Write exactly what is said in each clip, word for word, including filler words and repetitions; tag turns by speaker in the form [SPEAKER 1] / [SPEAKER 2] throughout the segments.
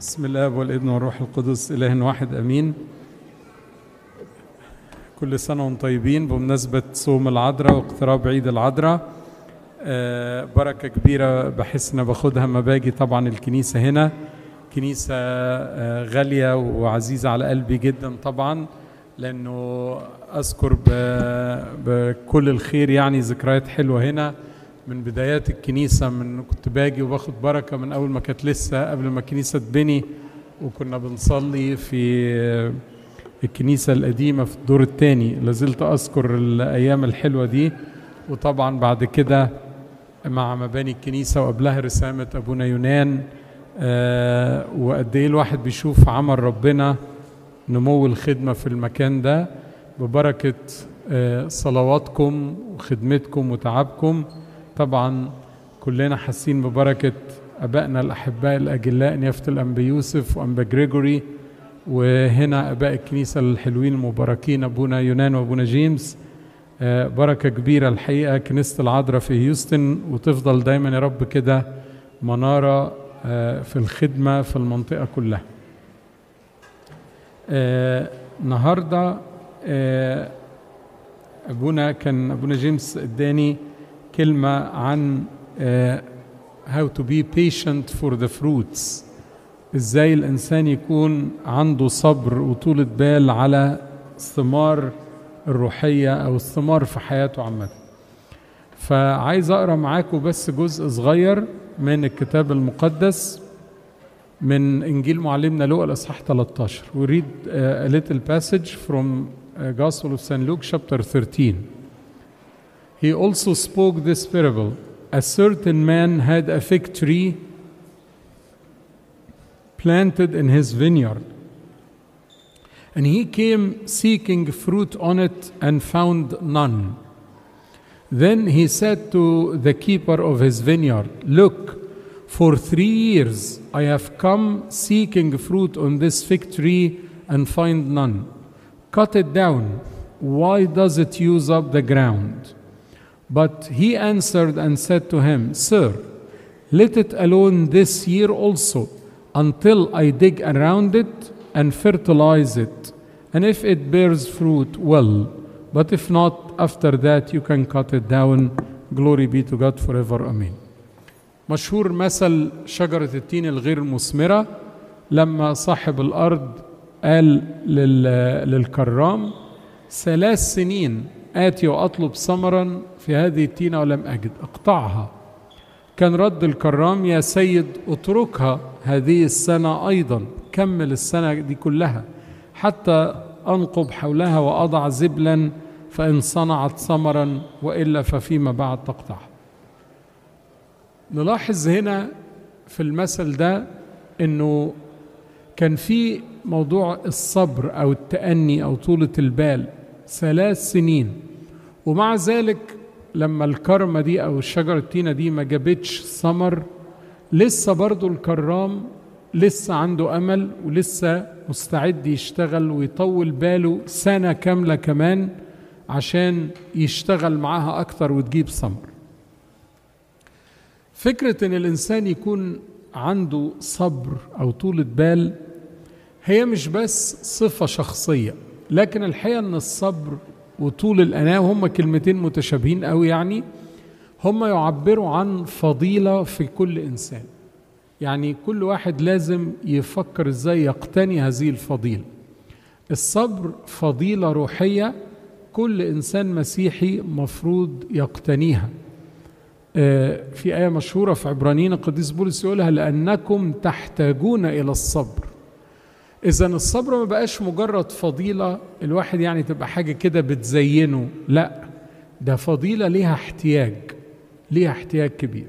[SPEAKER 1] بسم الله والابن والروح القدس إله واحد أمين. كل سنة وانتم طيبين بمناسبة صوم العذراء واقتراب عيد العذراء. آه بركة كبيرة بحس إن باخدها ما باجي. طبعا الكنيسة هنا كنيسة آه غالية وعزيزة على قلبي جدا طبعا، لأنه أذكر بكل الخير يعني ذكريات حلوة هنا من بدايات الكنيسة، من كنت باجي وباخد بركة من أول ما كانت لسه قبل ما الكنيسة تبني، وكنا بنصلي في الكنيسة القديمة في الدور الثاني. لازلت أذكر الأيام الحلوة دي. وطبعا بعد كده مع مباني الكنيسة وقبلها رسامة أبونا يونان، آه وقد إيه الواحد بيشوف عمل ربنا، نمو الخدمة في المكان ده ببركة آه صلواتكم وخدمتكم وتعبكم. طبعا كلنا حاسين ببركة أبائنا الأحباء الأجلاء نيافة الأنبا يوسف وأنبا جريجوري، وهنا أباء الكنيسة الحلوين المباركين أبونا يونان وأبونا جيمس. بركة كبيرة الحقيقة كنيسة العذراء في هيوستن، وتفضل دايما يا رب كده منارة في الخدمة في المنطقة كلها. النهاردة أبونا كان أبونا جيمس اداني كلمة عن uh, how to be patient for the fruits، ازاي الانسان يكون عنده صبر وطولة بال على الثمار الروحية او الثمار في حياته عامة. فعايز اقرا معاكم بس جزء صغير من الكتاب المقدس من انجيل معلمنا لوقا الاصحاح ثلاثة عشر. We read uh, a little passage from uh, Gospel of Saint Luke chapter thirteen. He also spoke this parable. A certain man had a fig tree planted in his vineyard, and he came seeking fruit on it and found none. Then he said to the keeper of his vineyard, "Look, for three years I have come seeking fruit on this fig tree and find none. Cut it down. Why does it use up the ground?" But he answered and said to him, "Sir, let it alone this year also, until I dig around it and fertilize it. And if it bears fruit, well. But if not, after that you can cut it down. Glory be to God forever. Amen." مشهور مثل شجرة التين الغير مثمرة، لما صاحب الأرض قال للكرام: ثلاث سنين آتي وأطلب ثمرا في هذه التينة ولم أجد، أقطعها. كان رد الكرام: يا سيد اتركها هذه السنة أيضا، كمل السنة دي كلها حتى أنقب حولها وأضع زبلا، فإن صنعت ثمرا وإلا ففيما بعد تقطعها. نلاحظ هنا في المثل ده إنه كان في موضوع الصبر أو التأني أو طولة البال ثلاث سنين، ومع ذلك لما الكرمة دي أو الشجرة التينة دي ما جابتش ثمر، لسه برضو الكرام لسه عنده أمل ولسه مستعد يشتغل ويطول باله سنة كاملة كمان عشان يشتغل معاها أكتر وتجيب ثمر. فكرة إن الإنسان يكون عنده صبر أو طولة بال هي مش بس صفة شخصية، لكن الحقيقة أن الصبر وطول الأناة هم كلمتين متشابهين قوي، يعني هم يعبروا عن فضيلة في كل إنسان. يعني كل واحد لازم يفكر إزاي يقتني هذه الفضيلة. الصبر فضيلة روحية كل إنسان مسيحي مفروض يقتنيها. في آية مشهورة في عبرانيين القديس بولس يقولها: لأنكم تحتاجون إلى الصبر. إذن الصبر ما بقاش مجرد فضيلة الواحد يعني تبقى حاجة كده بتزينه، لا، ده فضيلة ليها احتياج، ليها احتياج كبير.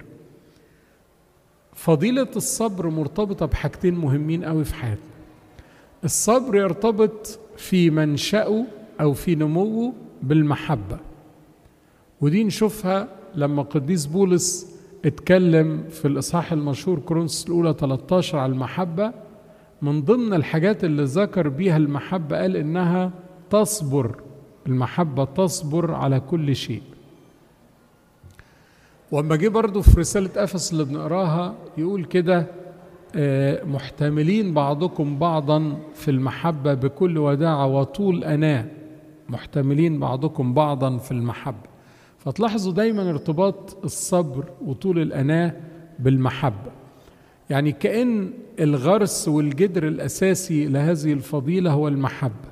[SPEAKER 1] فضيلة الصبر مرتبطة بحاجتين مهمين قوي في حياتنا. الصبر يرتبط في منشأه أو في نموه بالمحبة، ودي نشوفها لما قديس بولس اتكلم في الإصحاح المشهور كورنثوس الأولى ثلاثة عشر على المحبة. من ضمن الحاجات اللي ذكر بيها المحبة قال إنها تصبر، المحبة تصبر على كل شيء. وأما جه برضو في رسالة أفس اللي بنقراها يقول كده: محتملين بعضكم بعضا في المحبة بكل وداعة وطول أناة، محتملين بعضكم بعضا في المحبة. فتلاحظوا دايما ارتباط الصبر وطول الأناة بالمحبة، يعني كأن الغرس والجدر الأساسي لهذه الفضيلة هو المحبة.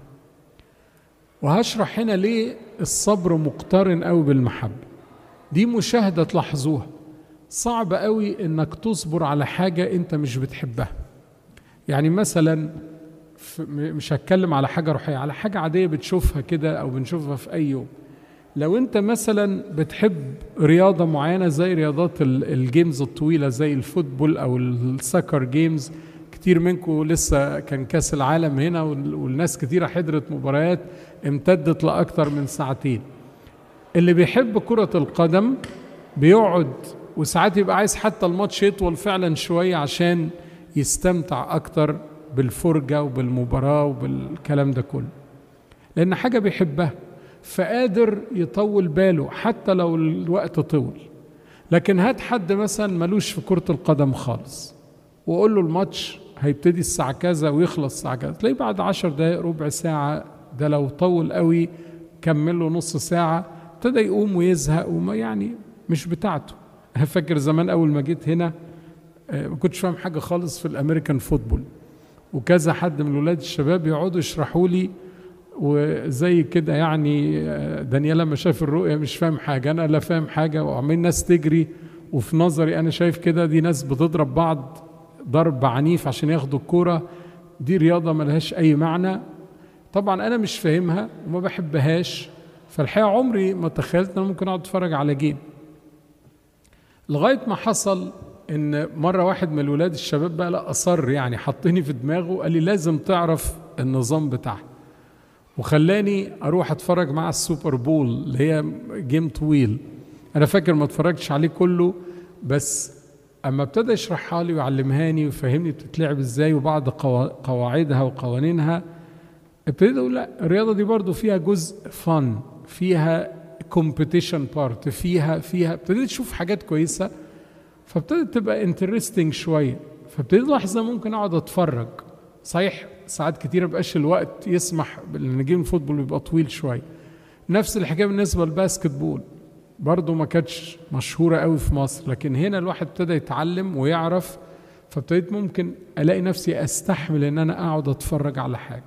[SPEAKER 1] وهشرح هنا ليه الصبر مقترن قوي بالمحبة. دي مشاهدة تلاحظوها، صعب قوي انك تصبر على حاجة انت مش بتحبها. يعني مثلا مش هتكلم على حاجة روحية، على حاجة عادية بتشوفها كده او بنشوفها في اي يوم. لو انت مثلا بتحب رياضة معينة زي رياضات الجيمز الطويلة زي الفوتبول او السكر جيمز، كتير منكم لسه كان كاس العالم هنا والناس كتيرة حضرت مباريات امتدت لأكثر من ساعتين. اللي بيحب كرة القدم بيقعد وساعات يبقى عايز حتى الماتش يطول فعلا شوية عشان يستمتع أكتر بالفرجة وبالمباراة وبالكلام ده كله، لأن حاجة بيحبها فقادر يطول باله حتى لو الوقت طول. لكن هات حد مثلا ملوش في كرة القدم خالص وقول له الماتش هيبتدي الساعة كذا ويخلص الساعة كذا، تلاقيه بعد عشر دقايق ربع ساعة، ده لو طول قوي كمل له نص ساعة ابتدى يقوم ويزهق وما يعني مش بتاعته. أنا فاكر زمان أول ما جيت هنا ما كنتش فاهم حاجة خالص في الأمريكان فوتبول، وكذا حد من الولاد الشباب يقعدوا يشرحوا لي وزي كده، يعني دانيال لما شاف الرؤية مش فاهم حاجة، أنا لا فاهم حاجة، وعمال ناس تجري وفي نظري أنا شايف كده دي ناس بتضرب بعض ضرب عنيف عشان ياخدوا الكورة، دي رياضة ملهاش أي معنى. طبعا أنا مش فاهمها وما بحبهاش، فالحقيقة عمري ما تخيلت أنا ممكن أقعد أتفرج على جيم، لغاية ما حصل إن مرة واحد من الولاد الشباب بقى لا أصر، يعني حطني في دماغه قال لي لازم تعرف النظام بتاعها، وخلاني أروح أتفرج مع السوبر بول اللي هي جيم طويل. أنا فاكر ما اتفرجتش عليه كله، بس أما ابتدى يشرحها لي ويعلمهاني ويفهمني بتتلعب إزاي وبعض قواعدها وقوانينها، ابتديت أقول لا الرياضة دي برضو فيها جزء فن، فيها كومبيتيشن بارت، فيها فيها ابتديت أشوف حاجات كويسة، فابتدت تبقى انترستنج شوية. فابتديت لحظة ممكن أقعد أتفرج، صحيح ساعات كتير مبقاش الوقت يسمح لأن جيم الفوتبول بيبقى طويل شوية. نفس الحكاية بالنسبة للباسكت بول، برضو ما كانتش مشهورة قوي في مصر، لكن هنا الواحد ابتدى يتعلم ويعرف، فابتديت ممكن ألاقي نفسي أستحمل أن أنا أقعد أتفرج على حاجة.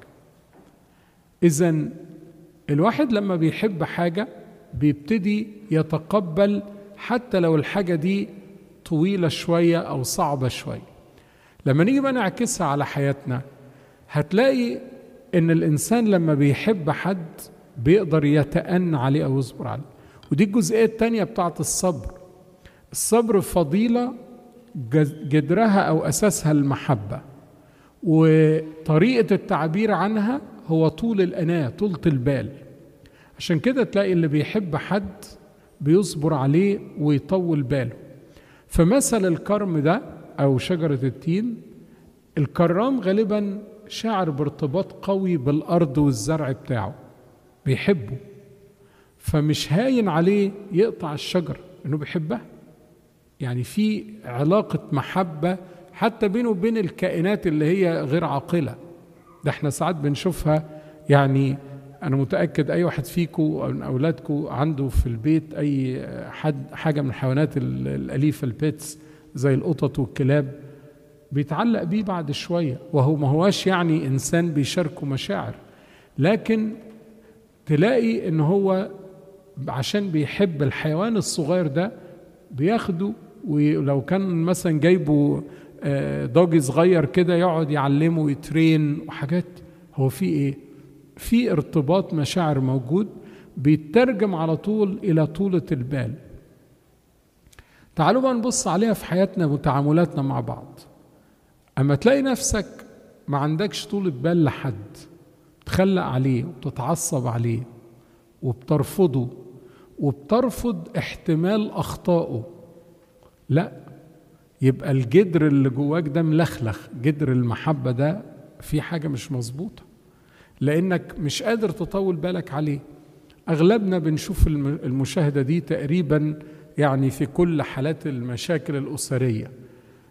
[SPEAKER 1] إذن الواحد لما بيحب حاجة بيبتدي يتقبل حتى لو الحاجة دي طويلة شوية أو صعبة شوية. لما نيجي بقى نعكسها على حياتنا هتلاقي إن الإنسان لما بيحب حد بيقدر يتأنى عليه أو يصبر عليه. ودي الجزئية التانية بتاعت الصبر. الصبر فضيلة جدرها أو أساسها المحبة، وطريقة التعبير عنها هو طول الأناة، طولة البال. عشان كده تلاقي اللي بيحب حد بيصبر عليه ويطول باله. فمثل الكرم ده أو شجرة التين، الكرام غالبا شاعر بارتباط قوي بالأرض والزرع بتاعه، بيحبه، فمش هاين عليه يقطع الشجر إنه بيحبها. يعني في علاقة محبة حتى بينه وبين الكائنات اللي هي غير عاقلة. ده احنا ساعات بنشوفها، يعني أنا متأكد أي واحد فيكم أو من أولادكم عنده في البيت أي حد حاجة من الحيوانات الأليفة البيتس زي القطط والكلاب، بيتعلق بيه بعد شوية، وهو ما هواش يعني إنسان بيشاركه مشاعر، لكن تلاقي إن هو عشان بيحب الحيوان الصغير ده بياخده، ولو كان مثلا جايبه دوجي صغير كده يقعد يعلمه ويترين وحاجات. هو في إيه؟ في ارتباط مشاعر موجود بيترجم على طول إلى طولة البال. تعالوا بقى نبص عليها في حياتنا وتعاملاتنا مع بعض. أما تلاقي نفسك ما عندكش طولة بال لحد، بتخلق عليه وبتتعصب عليه وبترفضه وبترفض احتمال أخطائه، لا، يبقى الجدر اللي جواك ده ملخلخ، جدر المحبة ده في حاجة مش مظبوطة، لأنك مش قادر تطول بالك عليه. أغلبنا بنشوف المشاهدة دي تقريبا يعني في كل حالات المشاكل الأسرية.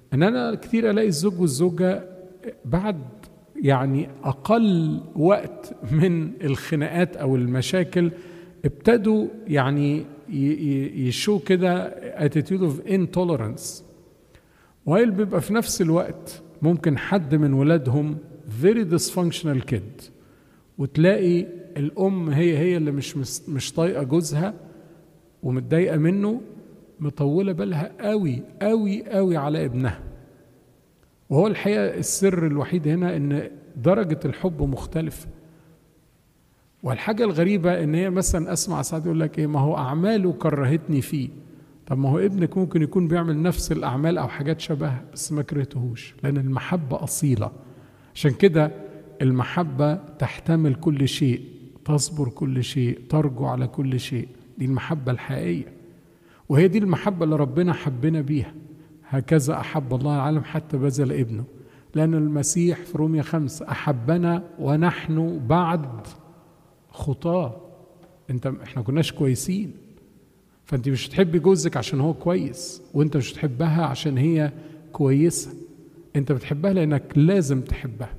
[SPEAKER 1] ان انا كتير الاقي الزوج والزوجه بعد يعني اقل وقت من الخناقات او المشاكل ابتدوا يعني يشو كده attitude of intolerance، وهي بيبقى في نفس الوقت ممكن حد من ولادهم very dysfunctional kid، وتلاقي الام هي هي اللي مش مش طايقه جوزها ومتضايقه منه، مطوله بالها قوي قوي قوي على ابنها. وهو الحقيقه السر الوحيد هنا ان درجه الحب مختلفه. والحاجه الغريبه ان هي مثلا اسمع ساعات يقول لك ايه، ما هو اعماله كرهتني فيه. طب ما هو ابنك ممكن يكون بيعمل نفس الاعمال او حاجات شبهها بس ما كرهتهوش، لان المحبه اصيله. عشان كده المحبه تحتمل كل شيء، تصبر كل شيء، ترجو على كل شيء. دي المحبه الحقيقيه، وهي دي المحبه اللي ربنا حبنا بيها. هكذا احب الله العالم حتى بذل ابنه، لان المسيح في رومية خمسة احبنا ونحن بعد خطاه. انت احنا كناش كويسين، فانت مش تحبي جوزك عشان هو كويس، وانت مش تحبها عشان هي كويسه، انت بتحبها لانك لازم تحبها.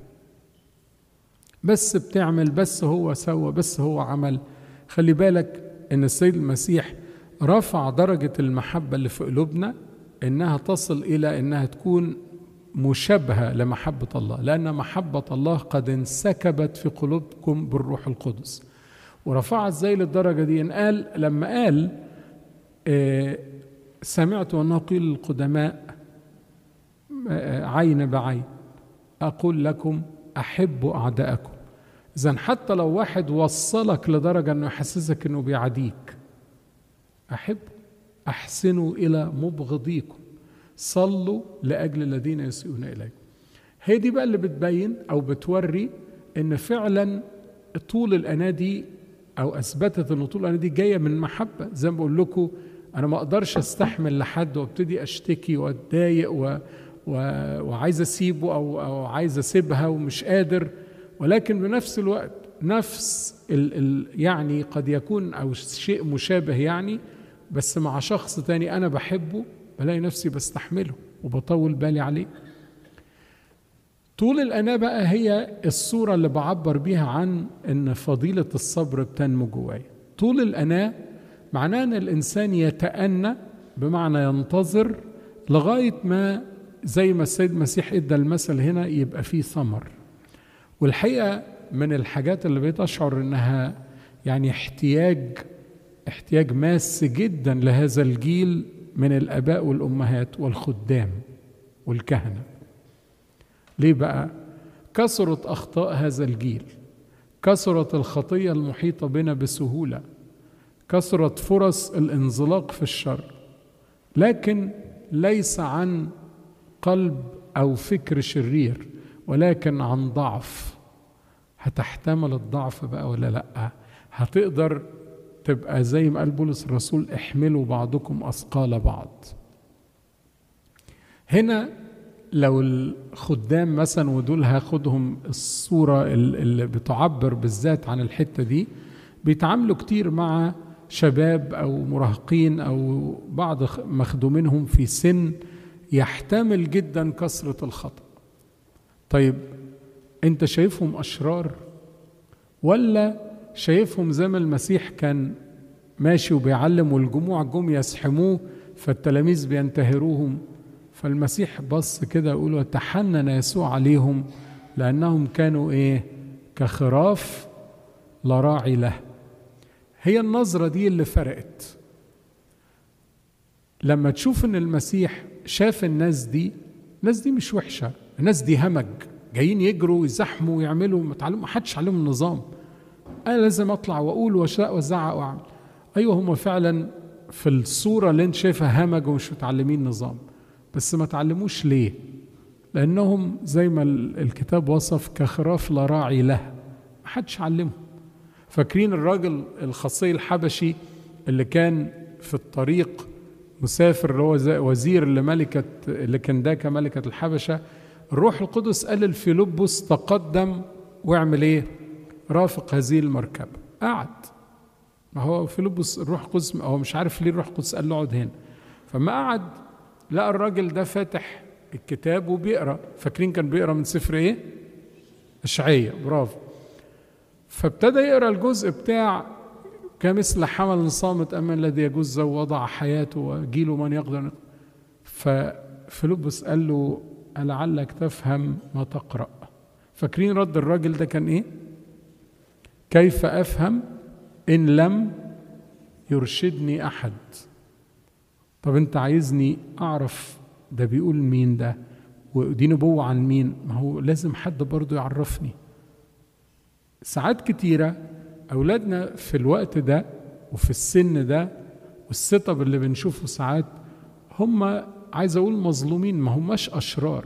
[SPEAKER 1] بس بتعمل، بس هو سوى، بس هو عمل. خلي بالك ان السيد المسيح رفع درجه المحبه اللي في قلوبنا انها تصل الى انها تكون مشابهه لمحبه الله، لان محبه الله قد انسكبت في قلوبكم بالروح القدس. ورفعها ازاي للدرجه دي؟ ان قال لما قال آه سمعت انه قيل للقدماء آه عين بعين اقول لكم احبوا اعداءكم. اذا حتى لو واحد وصلك لدرجه انه يحسسك انه بيعاديك، احبوا، احسنوا الى مبغضيكم، صلوا لاجل الذين يسيئون اليكم. هي دي بقى اللي بتبين او بتوري ان فعلا طول الأناة دي او اثبتت ان طول الأناة دي جايه من محبه. زي ما بقول لكم انا ما اقدرش استحمل لحد وابتدي اشتكي واتضايق و... و... وعايز اسيبه او او عايز اسيبها ومش قادر، ولكن بنفس الوقت نفس ال... ال... يعني قد يكون او شيء مشابه يعني، بس مع شخص تاني انا بحبه بلاقي نفسي بستحمله وبطول بالي عليه. طول الأناة بقى هي الصورة اللي بعبر بيها عن ان فضيلة الصبر بتنمو جوايا. طول الأناة معناه ان الانسان يتأنى، بمعنى ينتظر لغاية ما زي ما السيد المسيح ادى المثل هنا يبقى فيه ثمر. والحقيقة من الحاجات اللي بقيت اشعر انها يعني احتياج احتياج ماس جدا لهذا الجيل من الآباء والأمهات والخدام والكهنة. ليه بقى؟ كثرت أخطاء هذا الجيل، كثرت الخطية المحيطة بنا بسهولة، كثرت فرص الانزلاق في الشر، لكن ليس عن قلب أو فكر شرير، ولكن عن ضعف. هتحتمل الضعف بقى ولا لأ؟ هتقدر تبقى زي ما قال بولس الرسول احملوا بعضكم أثقال بعض. هنا لو الخدام مثلا، ودول هاخدهم الصورة اللي بتعبر بالذات عن الحتة دي، بيتعاملوا كتير مع شباب أو مراهقين أو بعض مخدومينهم في سن يحتمل جدا كثرة الخطأ. طيب أنت شايفهم أشرار ولا شايفهم زي ما المسيح كان ماشي وبيعلم والجموع جم يسحموه فالتلاميذ بينتهروهم؟ فالمسيح بص كده يقول وتحنن يسوع عليهم لأنهم كانوا إيه؟ كخراف لا راعي له. هي النظرة دي اللي فرقت. لما تشوف إن المسيح شاف الناس دي، الناس دي مش وحشة، الناس دي همج جايين يجروا ويزحموا ويعملوا، ما حدش عليهم النظام، أنا لازم أطلع وأقول وأشاء وأزعق وأعمل. أيوة هم فعلا في الصورة اللي أنت شايفها همج ومش متعلمين نظام، بس ما تعلموش ليه؟ لأنهم زي ما الكتاب وصف كخراف لا راعي له، ما حدش علمهم. فاكرين الراجل الخصي الحبشي اللي كان في الطريق مسافر، اللي هو وزير لملكة اللي كان داك ملكة الحبشة، الروح القدس قال لفيلبس تقدم واعمل ايه؟ رافق هذه المركبة. قعد، ما هو فيلبس الروح القدس هو مش عارف ليه الروح القدس قال له اقعد هنا. فما قعد لقى الراجل ده فاتح الكتاب وبيقرأ. فاكرين كان بيقرأ من سفر ايه؟ اشعياء، برافو. فابتدى يقرأ الجزء بتاع كمثل حمل صامت أمام الذي يجوز وضع حياته وجيله من يقدر. ففيلبس قال له ألعلك تفهم ما تقرأ. فاكرين رد الراجل ده كان ايه؟ كيف أفهم إن لم يرشدني أحد؟ طب أنت عايزني أعرف ده بيقول مين ده ودي نبوة عن مين؟ ما هو لازم حد برضو يعرفني. ساعات كتيرة أولادنا في الوقت ده وفي السن ده والسيت اب اللي بنشوفه ساعات هم عايز أقول مظلومين، ما هماش أشرار.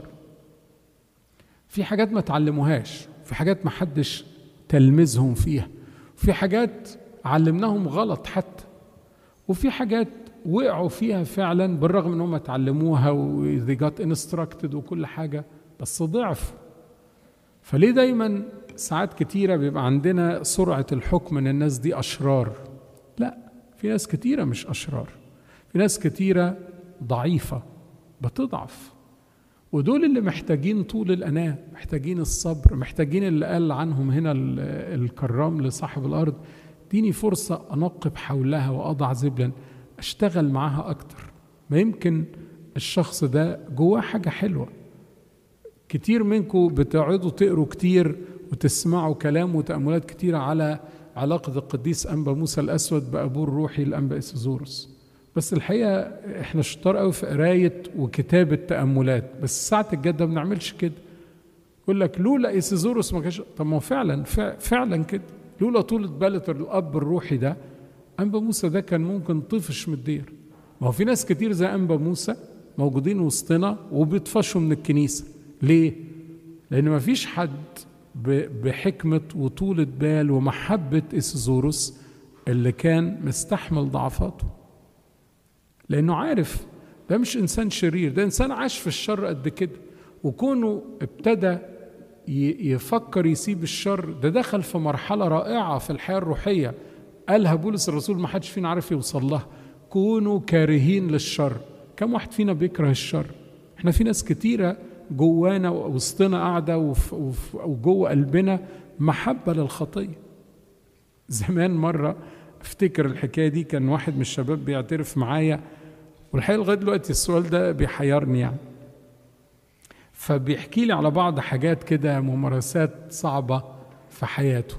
[SPEAKER 1] في حاجات ما تعلموهاش، في حاجات ما حدش تلمذهم فيها، في حاجات علمناهم غلط حتى، وفي حاجات وقعوا فيها فعلا بالرغم انهم اتعلموها و they got instructed وكل حاجة، بس ضعفوا. فليه دايما ساعات كتيرة بيبقى عندنا سرعة الحكم ان الناس دي أشرار؟ لا، في ناس كتيرة مش أشرار، في ناس كتيرة ضعيفة بتضعف، ودول اللي محتاجين طول الأناة، محتاجين الصبر، محتاجين اللي قال عنهم هنا الكرام لصاحب الأرض ديني فرصة أنقب حولها وأضع زبلا، أشتغل معاها أكتر. ما يمكن الشخص ده جواه حاجة حلوة. كتير منكم بتقعدوا تقروا كتير وتسمعوا كلام وتأملات كتير على علاقة القديس أنبا موسى الأسود بأبوه الروحي الأنبا إيسيزوروس، بس الحقيقة احنا شطار قوي في قراية وكتابة تأملات، بس ساعة الجد ما بنعملش كده. يقول لك لولا إيسيزوروس ما كانش. طب ما فعلا فعلا كده، لولا طولة بالة الأب الروحي ده أنبا موسى ده كان ممكن طفش من الدير. ما هو في ناس كتير زي أنبا موسى موجودين وسطنا وبيطفشوا من الكنيسة. ليه؟ لأن ما فيش حد بحكمة وطولة بال ومحبة إيسيزوروس اللي كان مستحمل ضعفاته، لأنه عارف ده مش إنسان شرير، ده إنسان عاش في الشر قد كده، وكونه ابتدى يفكر يسيب الشر ده دخل في مرحلة رائعة في الحياة الروحية قالها بولس الرسول ما حدش فينا عارف يوصل لها: كونوا كارهين للشر. كم واحد فينا بيكره الشر؟ احنا في ناس كتيرة جوانا وسطنا قاعدة وجوه قلبنا محبة للخطية. زمان مرة افتكر الحكاية دي، كان واحد من الشباب بيعترف معايا، والحقيقة لغاية دلوقتي السؤال ده بيحيرني يعني، فبيحكي لي على بعض حاجات كده ممارسات صعبة في حياته.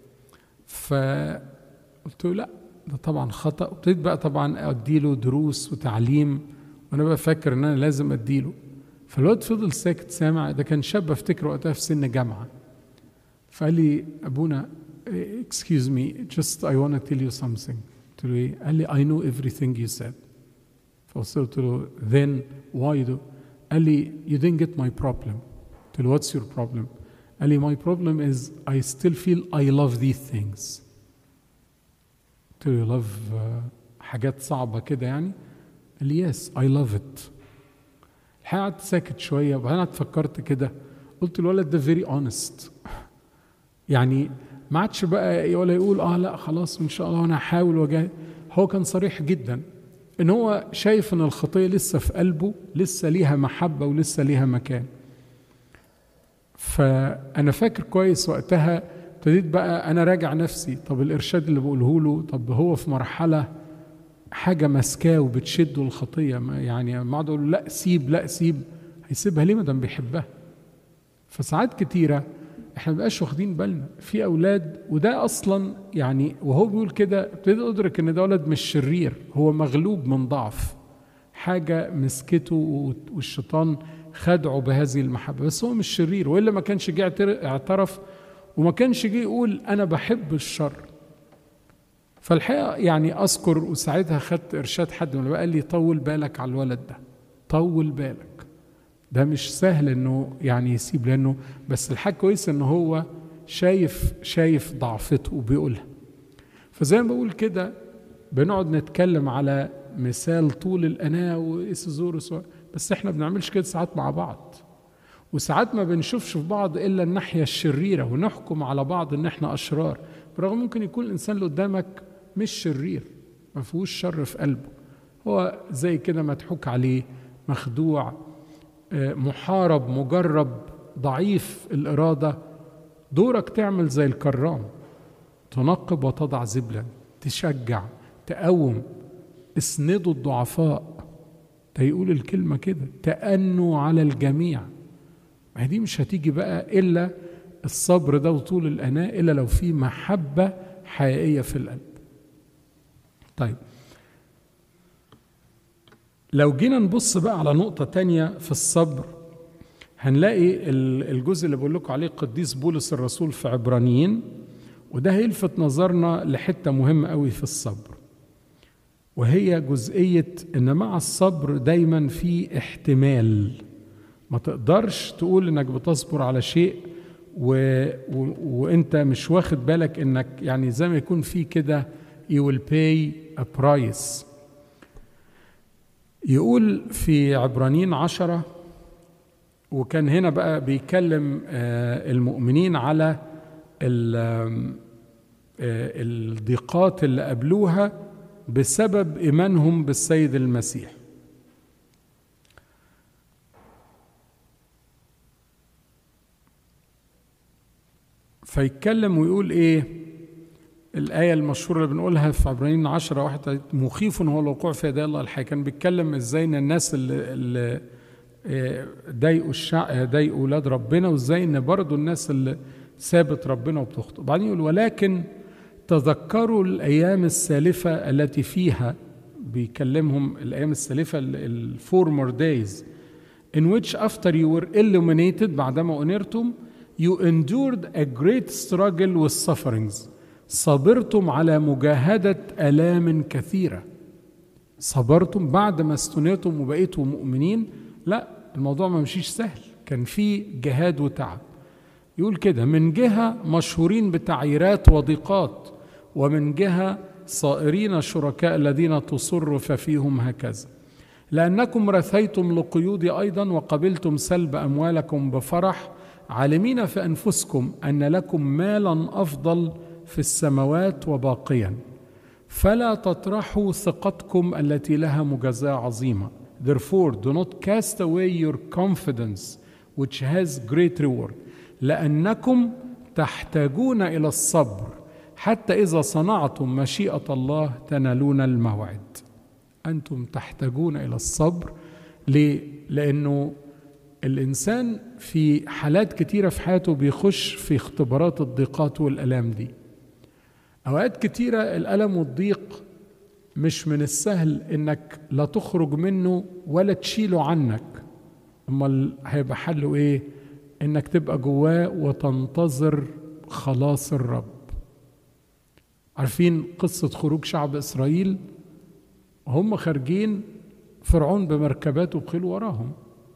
[SPEAKER 1] فقلت له لا ده طبعا خطأ، وابتديت بقى طبعا أديله دروس وتعليم، وأنا بقى فاكر إن أنا لازم أديله. فالواد فضل ساكت سامع، ده كان شاب افتكر وقتها في سن جامعة. فقال لي أبونا excuse me just I want to tell you something. قلت له إيه؟ قال لي I know everything you said. فقلت له then why do؟ قال لي you didn't get my problem. قلت له what's your problem؟ قال لي my problem is I still feel I love these things. قلت له you love uh, حاجات صعبة كده يعني؟ قال لي yes I love it. الحقيقة قعدت ساكت شوية وبعدين قعدت فكرت كده، قلت الولد ده very honest، يعني ما عادش بقى ولا يقول اه لا خلاص ان شاء الله انا هحاول وجاي. هو كان صريح جدا ان هو شايف ان الخطية لسه في قلبه، لسه ليها محبة ولسه ليها مكان. فانا فاكر كويس وقتها ابتديت بقى انا راجع نفسي، طب الارشاد اللي بقوله له، طب هو في مرحلة حاجة مسكاه وبتشده الخطية، يعني ما اقعد اقول لا سيب لا سيب، هيسيبها ليه ما دام بيحبها؟ فساعات كتيرة احنا مبقاش واخدين بالنا في اولاد، وده اصلا يعني وهو بيقول كده ابتديت ادرك ان ده ولد مش شرير، هو مغلوب من ضعف، حاجة مسكته والشيطان خدعه بهذه المحبة، بس هو مش شرير، وإلا ما كانش جه اعترف وما كانش جه يقول أنا بحب الشر. فالحقيقة يعني أذكر وساعتها خدت إرشاد حد من قال لي طول بالك على الولد ده، طول بالك، ده مش سهل إنه يعني يسيب، لأنه بس الحاجة كويس إنه هو شايف شايف ضعفته وبيقولها. فزي ما بقول كده بنقعد نتكلم على مثال طول الأناة وإيسيزوروس، بس احنا بنعملش كده ساعات مع بعض، وساعات ما بنشوفش في بعض إلا الناحية الشريرة ونحكم على بعض إن احنا أشرار، برغم ممكن يكون الإنسان اللي قدامك مش شرير، ما فيهوش شر في قلبه، هو زي كده مضحوك عليه، مخدوع، محارب مجرب ضعيف الإرادة، دورك تعمل زي الكرام، تنقب وتضع زبلا، تشجع، تقوم، اسندوا الضعفاء. يقول الكلمة كده، تأنوا على الجميع. ما دي مش هتيجي بقى إلا الصبر ده وطول الأناة إلا لو في محبة حقيقية في القلب. طيب لو جينا نبص بقى على نقطة تانية في الصبر، هنلاقي الجزء اللي بقول لكم عليه قديس بولس الرسول في عبرانيين، وده هيلفت نظرنا لحتة مهمة قوي في الصبر، وهي جزئية إن مع الصبر دايما في احتمال. ما تقدرش تقول إنك بتصبر على شيء و... و... وإنت مش واخد بالك إنك يعني زي ما يكون في كده you will pay a price. يقول في عبرانيين عشرة، وكان هنا بقى بيكلم المؤمنين على الضيقات اللي قابلوها بسبب إيمانهم بالسيد المسيح. فيتكلم ويقول إيه الآية المشهورة اللي بنقولها في عبرانيين عشرة واحد، مخيف هو الوقوع في يدي الله الحي. كان بيتكلم إزاي إن الناس اللي, اللي ضايقوا الشعب ضايقوا أولاد ربنا، وإزاي إن برضو الناس اللي سابت ربنا وبتخطئ. بعدين يقول ولكن تذكروا الأيام السالفة التي فيها، بيكلمهم الأيام السالفة ال former days in which after you were illuminated، بعدما أنرتم you endured a great struggle with sufferings، صبرتم على مجاهدة آلام كثيرة. صبرتم بعد ما استنيتم وبقيتوا مؤمنين، لا الموضوع ما مشيش سهل، كان في جهاد وتعب. يقول كده من جهة مشهورين بتعييرات وضيقات، ومن جهة صائرين شركاء الذين تصر ففيهم هكذا، لأنكم رثيتم لقيودي أيضا وقبلتم سلب أموالكم بفرح، عالمين في أنفسكم أن لكم مالا أفضل في السماوات وباقيا، فلا تطرحوا ثقتكم التي لها مجازاة عظيمة. Therefore do not cast away your confidence which has great reward، لأنكم تحتاجون إلى الصبر حتى إذا صنعتم مشيئة الله تنالون الموعد. أنتم تحتاجون إلى الصبر. ليه؟ لأنه الإنسان في حالات كتيرة في حياته بيخش في اختبارات الضيقات والألام دي. أوقات كتيرة الألم والضيق مش من السهل إنك لا تخرج منه ولا تشيله عنك، أما هيبقى حله إيه؟ إنك تبقى جواه وتنتظر خلاص الرب. عارفين قصة خروج شعب إسرائيل؟ هم خارجين فرعون بمركباته بخيل وراهم.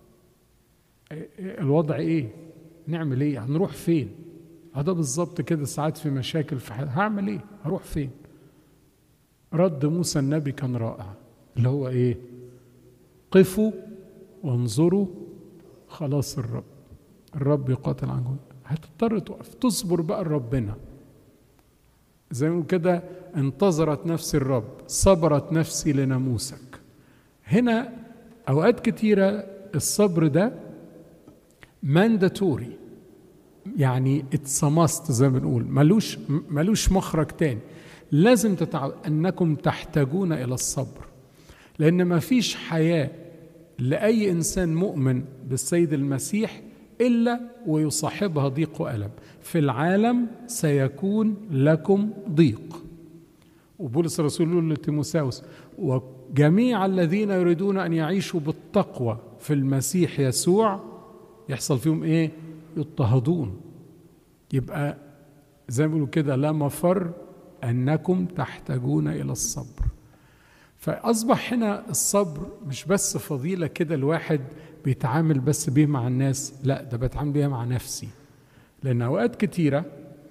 [SPEAKER 1] الوضع إيه؟ نعمل إيه؟ هنروح فين؟ هذا بالظبط كده ساعات في مشاكل في حياتي، هعمل إيه؟ هروح فين؟ رد موسى النبي كان رائع، اللي هو إيه؟ قفوا وانظروا خلاص الرب، الرب يقاتل عنكم. هتضطر تقف تصبر بقى لربنا. زي ما كده انتظرت نفسي الرب، صبرت نفسي لناموسك. هنا أوقات كتيرة الصبر ده مانداتوري، يعني اتسمست زي ما بنقول، ملوش ملوش مخرج تاني، لازم تتعود أنكم تحتاجون إلى الصبر، لأن ما فيش حياة لأي إنسان مؤمن بالسيد المسيح إلا ويصاحبها ضيق وألم. في العالم سيكون لكم ضيق. وبولس الرسول يقول لتيموثاوس وجميع الذين يريدون أن يعيشوا بالتقوى في المسيح يسوع يحصل فيهم إيه؟ يضطهدون. يبقى زي ما بيقولوا كده لا مفر أنكم تحتاجون إلى الصبر. فأصبح هنا الصبر مش بس فضيلة كده الواحد بيتعامل بس بيه مع الناس، لا ده بتعامل بيها مع نفسي، لأن أوقات كتيرة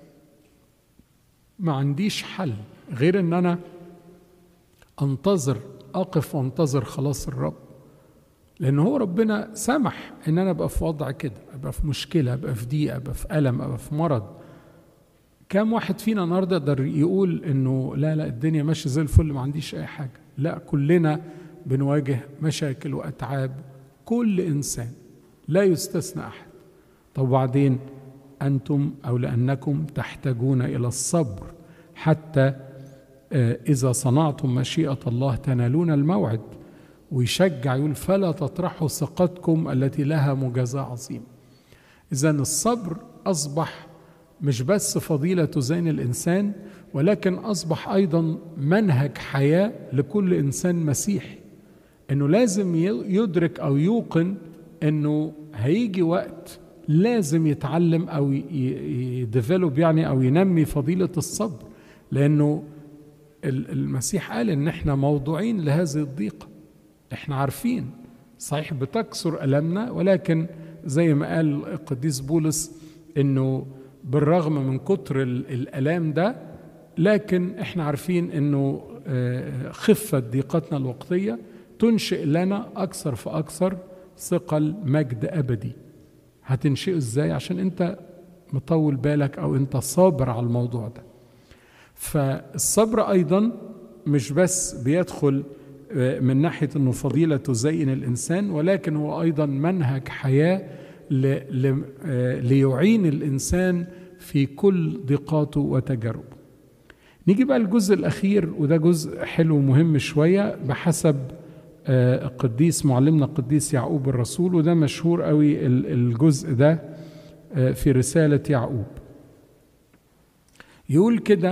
[SPEAKER 1] ما عنديش حل غير أن أنا أنتظر، أقف وأنتظر خلاص الرب، لأن هو ربنا سمح أن أنا أبقى في وضع كده، أبقى في مشكلة، أبقى في ضيقة، أبقى في ألم، أبقى في مرض. كم واحد فينا النهارده يقدر يقول إنه لا لا الدنيا ماشية زي الفل ما عنديش أي حاجة؟ لا، كلنا بنواجه مشاكل وأتعاب، كل إنسان. لا يستثنى أحد. طب وبعدين أنتم أو لأنكم تحتاجون إلى الصبر حتى إذا صنعتم مشيئة الله تنالون الموعد. ويشجع يقول فلا تطرحوا ثقتكم التي لها مجازاة عظيمة. إذن الصبر أصبح مش بس فضيلة تزين الإنسان، ولكن أصبح أيضا منهج حياة لكل إنسان مسيحي، أنه لازم يدرك أو يوقن أنه هيجي وقت لازم يتعلم أو يديفلوب يعني أو ينمي فضيلة الصبر، لأنه المسيح قال أن احنا موضوعين لهذه الضيقة. احنا عارفين صحيح بتكسر ألمنا، ولكن زي ما قال القديس بولس أنه بالرغم من كتر الألام ده، لكن احنا عارفين أنه خفة ضيقتنا الوقتية تنشئ لنا أكثر فأكثر ثقل مجد أبدي. هتنشئه إزاي؟ عشان أنت مطول بالك أو أنت صابر على الموضوع ده. فالصبر أيضا مش بس بيدخل من ناحية أنه فضيلة تزين الإنسان، ولكن هو أيضا منهج حياة ليعين الإنسان في كل ضيقاته وتجاربه. نيجي بقى الجزء الأخير، وده جزء حلو ومهم شوية بحسب القديس معلمنا القديس يعقوب الرسول، وده مشهور قوي الجزء ده في رسالة يعقوب. يقول كده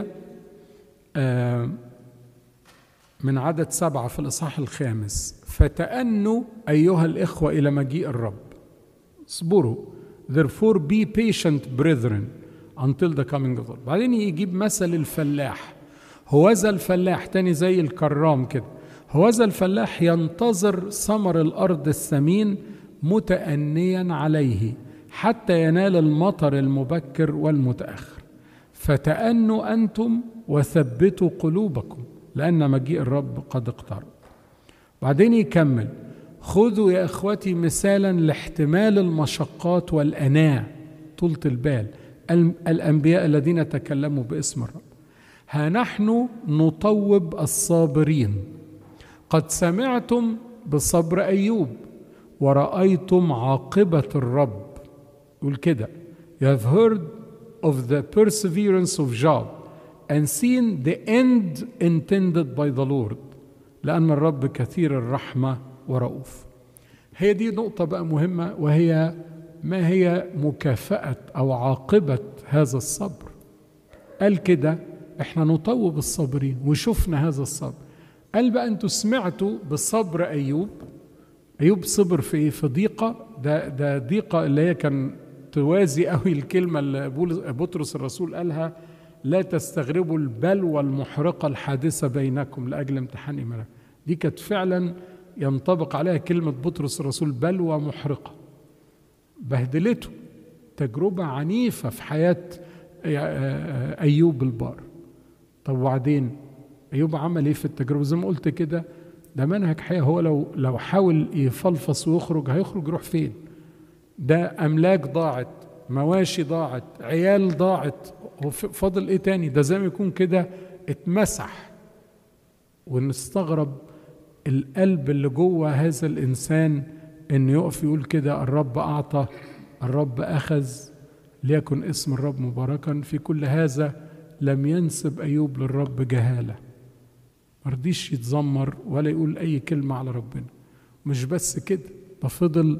[SPEAKER 1] من عدد سبعة في الإصحاح الخامس: فتأنوا أيها الإخوة إلى مجيء الرب، اصبروا therefore be patient brethren until the coming of the Lord. بعدين يجيب مثل الفلاح. هوذا الفلاح تاني زي الكرام كده، هوذا الفلاح ينتظر ثمر الأرض الثمين متأنيا عليه حتى ينال المطر المبكر والمتأخر. فتأنوا أنتم وثبتوا قلوبكم لأن مجيء الرب قد اقترب. بعدين يكمل: خذوا يا إخوتي مثالا لاحتمال المشقات والأناة طولة البال الأنبياء الذين تكلموا باسم الرب. ها نحن نطوب الصابرين، قد سمعتم بصبر أيوب ورأيتم عاقبة الرب. يقول كده: You have heard of the perseverance of Job and seen the end intended by the Lord لأن الرب كثير الرحمة ورؤوف. هي دي نقطة بقى مهمة، وهي ما هي مكافأة أو عاقبة هذا الصبر. قال كده: احنا نطوب الصابرين وشفنا هذا الصبر. قال بقى انتوا سمعتوا بصبر أيوب. أيوب صبر في في ضيقة، ده ده ضيقة اللي هي كان توازي قوي الكلمة اللي بطرس الرسول قالها: لا تستغربوا البلوى المحرقة الحادثة بينكم لأجل امتحان إيمانكم. دي كانت فعلا ينطبق عليها كلمة بطرس الرسول، بلوى محرقة بهدلته، تجربة عنيفة في حياة أيوب البار. طب وبعدين أيوب عمل إيه في التجربة؟ زي ما قلت كده، ده منهج حياة. هو لو لو حاول يفلفص ويخرج هيخرج يروح فين؟ ده أملاك ضاعت، مواشي ضاعت، عيال ضاعت، فاضل إيه تاني؟ ده زي ما يكون كده اتمسح. ونستغرب القلب اللي جوه هذا الإنسان إنه يقف يقول كده: الرب أعطى، الرب أخذ، ليكن اسم الرب مباركا. في كل هذا لم ينسب أيوب للرب جهالة، مرضيش يتذمر ولا يقول أي كلمة على ربنا. مش بس كده، ده فضل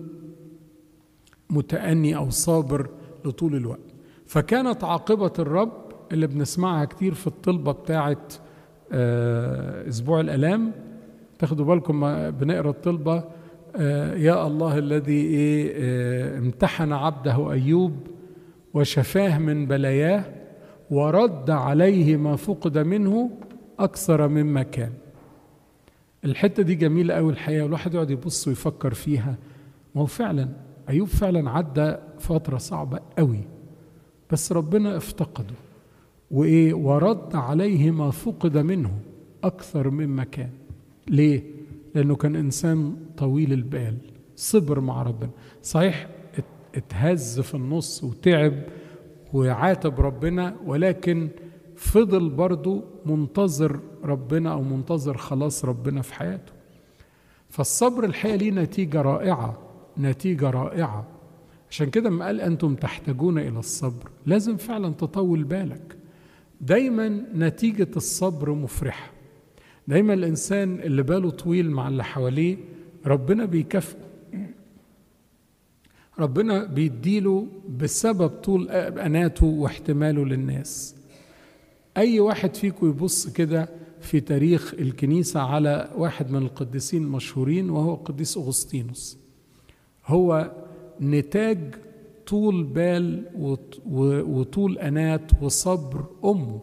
[SPEAKER 1] متأني أو صابر لطول الوقت. فكانت عاقبة الرب اللي بنسمعها كتير في الطلبة بتاعت أسبوع الآلام. تاخدوا بالكم بنقرأ الطلبة: يا الله الذي امتحن عبده أيوب وشفاه من بلاياه ورد عليه ما فقد منه أكثر مما كان. الحتة دي جميلة أوي الحقيقة، والواحد يقعد يبص ويفكر فيها. ما هو فعلا أيوب فعلا عدى فترة صعبة أوي، بس ربنا افتقده وإيه ورد عليه ما فقد منه أكثر مما كان. ليه؟ لأنه كان إنسان طويل البال، صبر مع ربنا. صحيح اتهز في النص وتعب وعاتب ربنا، ولكن فضل برضو منتظر ربنا أو منتظر خلاص ربنا في حياته. فالصبر الحقيقة ليه نتيجة رائعة نتيجة رائعة. عشان كده ما قال أنتم تحتاجون إلى الصبر، لازم فعلا تطول بالك. دايما نتيجة الصبر مفرحة. دايما الإنسان اللي باله طويل مع اللي حواليه ربنا بيكافئه، ربنا بيديله بسبب طول أناته واحتماله للناس. أي واحد فيكم يبص كده في تاريخ الكنيسة على واحد من القديسين المشهورين وهو القديس أغسطينوس، هو نتاج طول بال وطول أنات وصبر أمه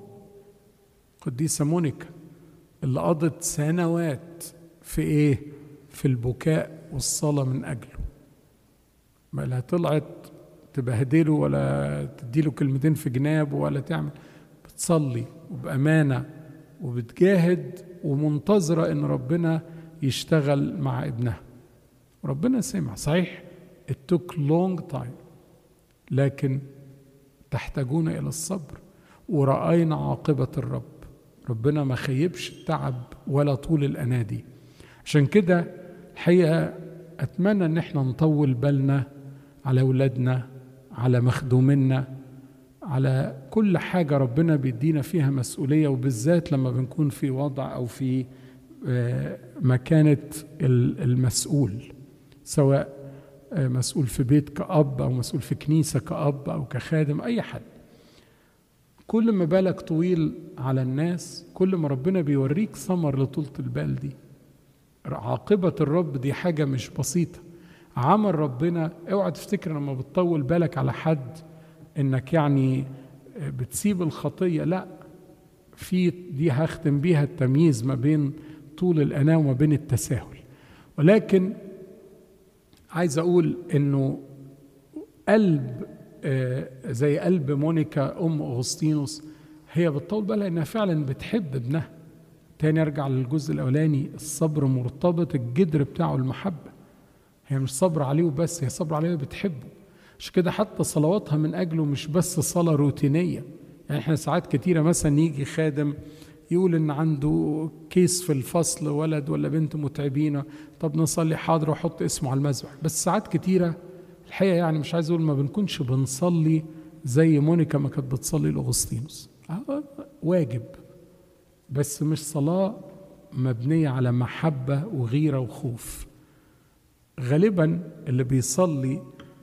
[SPEAKER 1] قديسة مونيكا، اللي قضت سنوات في إيه؟ في البكاء والصلاة من أجله. ما لا طلعت تبهدله ولا تديله كلمتين في جنابه ولا تعمل، بتصلي وبأمانة وبتجاهد ومنتظرة إن ربنا يشتغل مع ابنها. ربنا سمع، صحيح it took long time، لكن تحتاجون إلى الصبر ورأينا عاقبة الرب. ربنا ما خيبش التعب ولا طول الأنادي. عشان كده الحقيقة أتمنى إن احنا نطول بالنا على أولادنا، على مخدومنا، على كل حاجة ربنا بيدينا فيها مسؤولية، وبالذات لما بنكون في وضع أو في مكانة المسؤول، سواء مسؤول في بيت كأب أو مسؤول في كنيسة كأب أو كخادم، أي حد. كل ما بالك طويل على الناس كل ما ربنا بيوريك ثمر لطولة البال دي. عاقبة الرب دي حاجة مش بسيطة. عمل ربنا، اوعى تفتكر لما بتطول بالك على حد انك يعني بتسيب الخطية، لا، في دي هختم بيها التمييز ما بين طول الأناة وما بين التساهل. ولكن عايز أقول إنه قلب زي قلب مونيكا أم أغسطينوس هي بتطول بالها إنها فعلا بتحب ابنها. تاني أرجع للجزء الأولاني، الصبر مرتبط الجدر بتاعه المحبة. هي مش صبر عليه وبس، هي صبر عليه وبتحبه. عشان كده حتى صلواتها من أجله مش بس صلاة روتينية. يعني احنا ساعات كتيرة مثلا يجي خادم يقول إن عنده كيس في الفصل، ولد ولا بنت متعبينه، طب نصلي، حاضر، وحط اسمه على المذبح. بس ساعات كتيرة الحقيقة يعني مش عايز أقول ما بنكونش بنصلي زي مونيكا ما كانت بتصلي لأغسطينوس. واجب، بس مش صلاة مبنية على محبة وغيرة وخوف. غالبا اللي بيصلي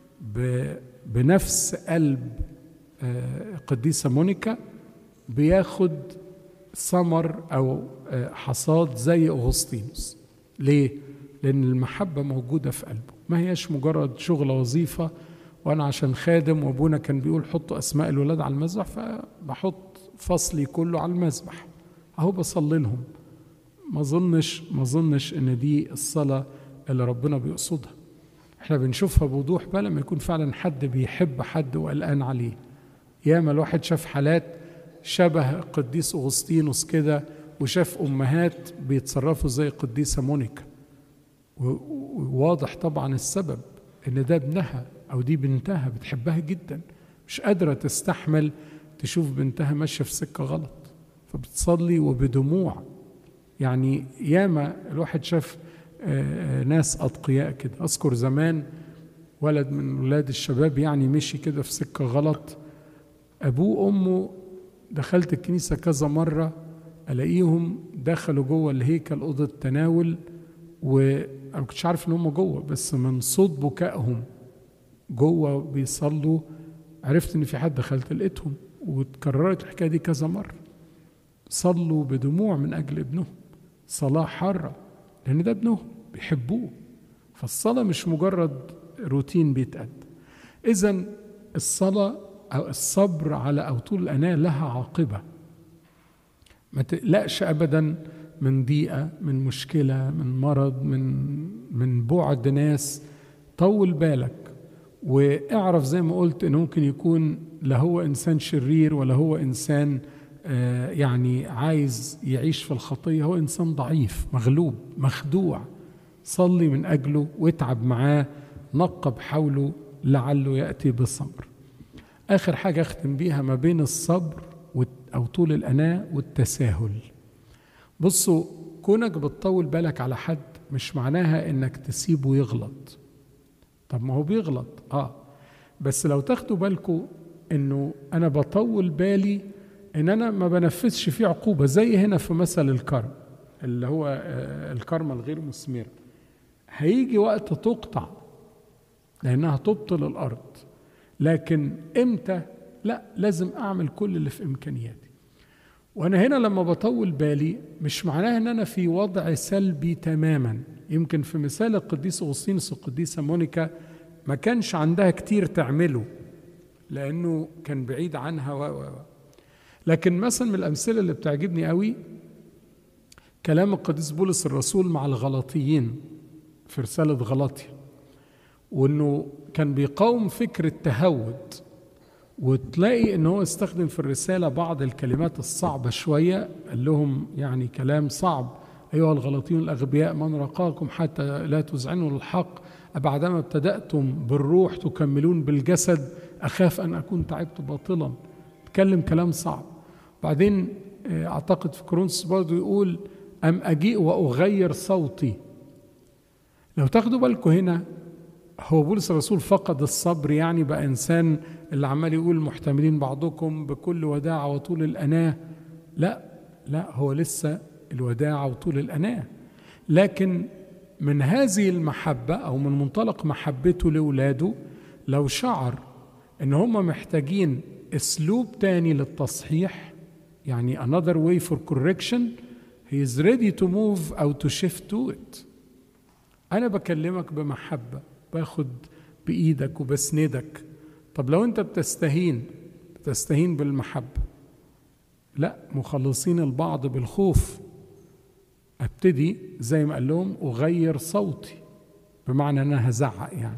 [SPEAKER 1] بنفس قلب قديسة مونيكا بياخد ثمر أو حصاد زي أغسطينوس. ليه؟ لأن المحبة موجودة في قلبه، ما هيش مجرد شغل وظيفة وأنا عشان خادم وأبونا كان بيقول حطوا أسماء الولاد على المذبح فبحط فصلي كله على المذبح أهو بصلي لهم. ما ظنش ما ظنش إن دي الصلاة اللي ربنا بيقصدها. احنا بنشوفها بوضوح بقى لما يكون فعلا حد بيحب حد وقلقان عليه. ياما الواحد شاف حالات شبه قديس أغسطينوس كده، وشاف أمهات بيتصرفوا زي قديسة مونيكا، وواضح طبعا السبب إن ده ابنها أو دي بنتها بتحبها جدا، مش قادرة تستحمل تشوف بنتها ماشية في سكة غلط، فبتصلي وبدموع. يعني ياما الواحد شاف ناس أتقياء كده. أذكر زمان ولد من ولاد الشباب يعني مشي كده في سكة غلط، أبوه وأمه دخلت الكنيسة كذا مرة ألاقيهم دخلوا جوه الهيكل أوضة التناول، وأنا ما كنتش عارف إن هم جوه، بس من صوت بكائهم جوه بيصلوا عرفت إن في حد. دخلت لقيتهم، وتكررت الحكاية دي كذا مرة. صلوا بدموع من أجل ابنهم، صلاة حارة، لأن ده ابنهم بيحبوه. فالصلاة مش مجرد روتين بيتقد. إذن الصلاة أو الصبر على أو طول الأناة لها عاقبة. ما تقلقش أبدا من ضيقة، من مشكلة، من مرض، من من بعد ناس. طول بالك واعرف زي ما قلت إنه ممكن يكون لا هو إنسان شرير ولا هو إنسان آه يعني عايز يعيش في الخطية، هو إنسان ضعيف مغلوب مخدوع. صلي من أجله واتعب معاه، نقب حوله لعله يأتي بثمر. آخر حاجة أختم بيها ما بين الصبر أو طول الأناة والتساهل. بصوا، كونك بتطول بالك على حد مش معناها إنك تسيبه يغلط. طب ما هو بيغلط اه بس لو تاخدوا بالكم انه انا بطول بالي ان انا ما بنفذش فيه عقوبة، زي هنا في مثل الكرم اللي هو آه الكرمة الغير مثمرة، هيجي وقت تقطع لانها تبطل الارض، لكن امتى؟ لا، لازم اعمل كل اللي في امكانياتي. وانا هنا لما بطول بالي مش معناها ان انا في وضع سلبي تماما. يمكن في مثال القديس اغسطينوس والقديسه مونيكا ما كانش عندها كتير تعمله لانه كان بعيد عنها و و لكن مثلا من الامثله اللي بتعجبني قوي كلام القديس بولس الرسول مع الغلاطيين في رساله غلاطيا، وانه كان بيقاوم فكر التهود، وتلاقي ان هو استخدم في الرسالة بعض الكلمات الصعبة شوية، قال لهم يعني كلام صعب: أيها الغلاطيون الأغبياء، من رقاكم حتى لا تذعنوا للحق، أبعدما ابتدأتم بالروح تكملون بالجسد، أخاف أن أكون تعبت باطلا. تكلم كلام صعب. بعدين أعتقد في كورنثوس برضو يقول: أم أجيء وأغير صوتي. لو تاخدوا بالكم هنا هو بولس الرسول فقد الصبر، يعني بقى إنسان اللي عمال يقول محتملين بعضكم بكل وداعة وطول الأناة. لا لا، هو لسه الوداعة وطول الأناة، لكن من هذه المحبة أو من منطلق محبته لأولاده لو شعر إن هم محتاجين أسلوب تاني للتصحيح، يعني another way for correction, he is ready to move أو to shift to it. أنا بكلمك بمحبة، باخد بإيدك وبسندك. طب لو أنت بتستهين بتستهين بالمحبة، لا، مخلصين البعض بالخوف. أبتدي زي ما قال لهم أغير صوتي، بمعنى أنا هزعق يعني.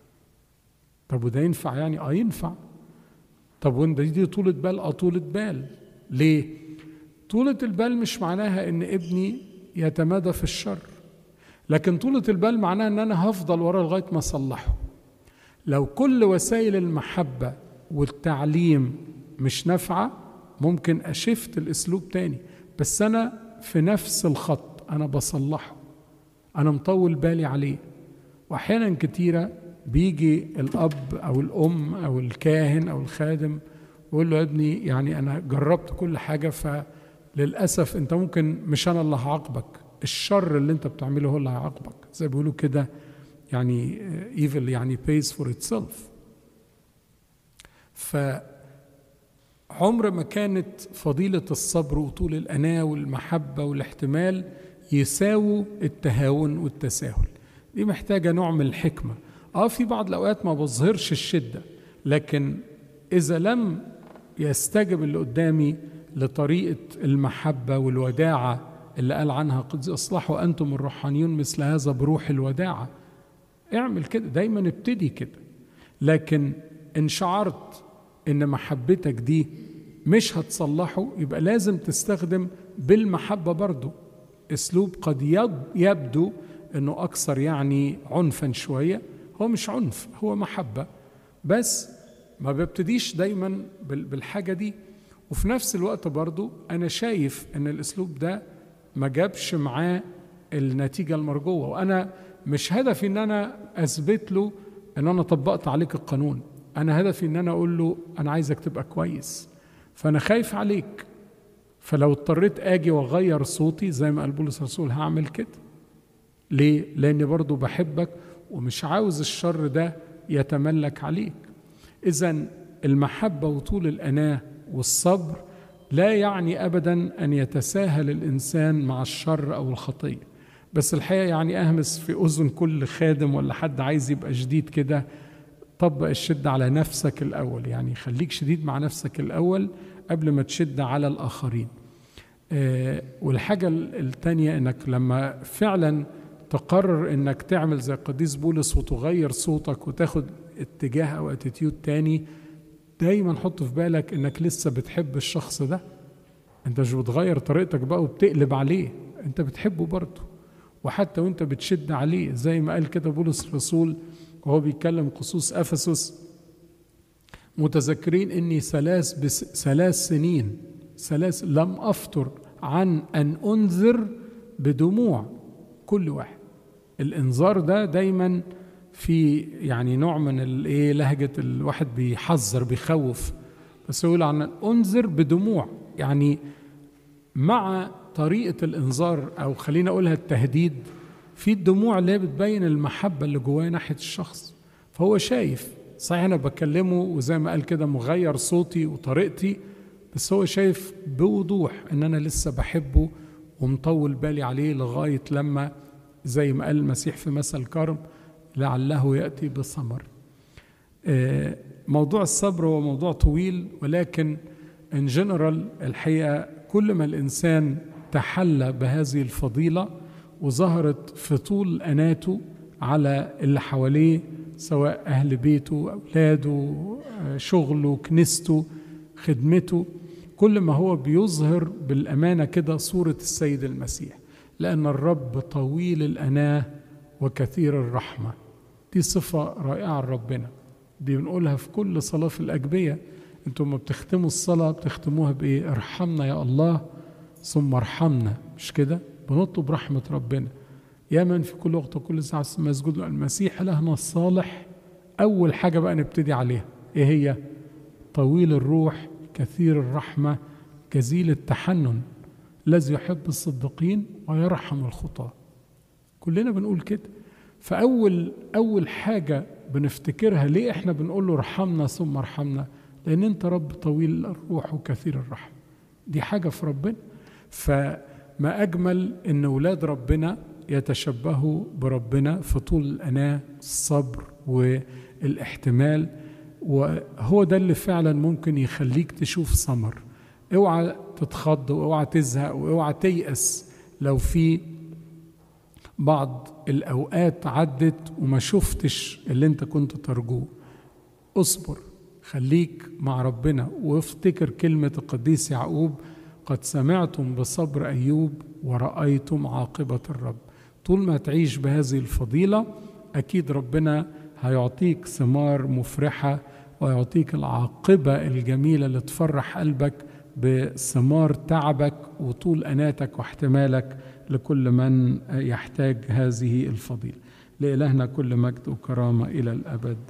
[SPEAKER 1] طب وده ينفع يعني؟ آه ينفع. طب وانت دي طولة بال؟ آه طولة بال. ليه؟ طولة البال مش معناها إن ابني يتمادى في الشر، لكن طولة البال معناها ان انا هفضل وراه لغاية ما اصلحه. لو كل وسائل المحبة والتعليم مش نافعة ممكن اشفت الاسلوب تاني، بس انا في نفس الخط، انا بصلحه، انا مطول بالي عليه. واحيانا كتيرة بيجي الاب او الام او الكاهن او الخادم ويقول له: يا ابني يعني انا جربت كل حاجة، فللأسف انت ممكن مش انا اللي هعاقبك، الشر اللي انت بتعمله هو اللي هيعاقبك. زي بيقولوا كده يعني evil يعني pays for itself. فعمر ما كانت فضيلة الصبر وطول الأناة والمحبة والاحتمال يساووا التهاون والتساهل. دي محتاجة نوع من الحكمة. اه في بعض الأوقات ما بظهرش الشدة، لكن إذا لم يستجب اللي قدامي لطريقة المحبة والوداعة اللي قال عنها قد أصلحوا أنتم الروحانيون مثل هذا بروح الوداعة، اعمل كده دايما، ابتدي كده. لكن إن شعرت إن محبتك دي مش هتصلحه، يبقى لازم تستخدم بالمحبة برضو أسلوب قد يبدو إنه أكثر يعني عنفا شوية. هو مش عنف، هو محبة، بس ما ببتديش دايما بالحاجة دي. وفي نفس الوقت برضو أنا شايف إن الأسلوب ده ما جابش معاه النتيجة المرجوة، وأنا مش هدفي إن أنا أثبت له إن أنا طبقت عليك القانون. أنا هدفي إن أنا أقول له أنا عايزك تبقى كويس، فأنا خايف عليك، فلو اضطريت أجي وأغير صوتي زي ما قال بولس الرسول هعمل كده. ليه؟ لأني برضو بحبك ومش عاوز الشر ده يتملك عليك. إذن المحبة وطول الأناة والصبر لا يعني أبدا أن يتساهل الإنسان مع الشر أو الخطية. بس الحقيقة يعني أهمس في أذن كل خادم ولا حد عايز يبقى شديد كده: طبق الشدة على نفسك الأول، يعني خليك شديد مع نفسك الأول قبل ما تشد على الآخرين. آه والحاجة التانية إنك لما فعلا تقرر إنك تعمل زي قديس بولس وتغير صوتك وتاخد اتجاه أو اتيتيود تاني، دايما حط في بالك إنك لسه بتحب الشخص ده. أنت مش بتغير طريقتك بقى وبتقلب عليه، أنت بتحبه برضه. وحتى وأنت بتشد عليه زي ما قال كده بولس الرسول وهو بيتكلم خصوص أفسس: متذكرين إني ثلاث بس ثلاث سنين ثلاث لم أفتر عن أن أنذر بدموع كل واحد. الإنذار ده دايما في يعني نوع من الايه لهجة الواحد بيحذر بيخوف، بس يقول عن انذر بدموع، يعني مع طريقة الانذار او خلينا اقولها التهديد، في الدموع اللي بتبين المحبة اللي جواه ناحية الشخص. فهو شايف صحيح انا بكلمه وزي ما قال كده مغير صوتي وطريقتي، بس هو شايف بوضوح ان انا لسه بحبه ومطول بالي عليه لغاية لما زي ما قال المسيح في مثل كرم لعله يأتي بثمر. موضوع الصبر هو موضوع طويل، ولكن ان جنرال الحقيقة كل ما الإنسان تحلى بهذه الفضيلة وظهرت في طول أناته على اللي حواليه سواء أهل بيته، أولاده، شغله، كنيسته، خدمته، كل ما هو بيظهر بالأمانة كده صورة السيد المسيح، لأن الرب طويل الأناة وكثير الرحمة. دي صفة رائعة لربنا، دي بنقولها في كل صلاة في الأجبية. انتم ما بتختموا الصلاة بتختموها بإيه؟ ارحمنا يا الله ثم ارحمنا، مش كده؟ بنطلب رحمة ربنا. يا من في كل وقت وكل ساعة مسجود المسيح إلهنا الصالح. أول حاجة بقى نبتدي عليها إيه هي؟ طويل الروح كثير الرحمة جزيل التحنن الذي يحب الصديقين ويرحم الخطاة. كلنا بنقول كده. فأول أول حاجة بنفتكرها ليه إحنا بنقول له ارحمنا ثم ارحمنا؟ لأن أنت رب طويل الروح وكثير الرحمة. دي حاجة في ربنا. فما أجمل إن أولاد ربنا يتشبهوا بربنا في طول الأناة، الصبر والاحتمال، وهو ده اللي فعلا ممكن يخليك تشوف ثمر. اوعى تتخض واوعى تزهق واوعى تيأس لو في بعض الأوقات عدت وما شفتش اللي انت كنت ترجوه. اصبر، خليك مع ربنا، وافتكر كلمة القديس يعقوب: قد سمعتم بصبر أيوب ورأيتم عاقبة الرب. طول ما تعيش بهذه الفضيلة أكيد ربنا هيعطيك ثمار مفرحة، ويعطيك العاقبة الجميلة اللي تفرح قلبك بثمار تعبك وطول أناتك واحتمالك لكل من يحتاج هذه الفضيلة. لإلهنا كل مجد وكرامة إلى الأبد.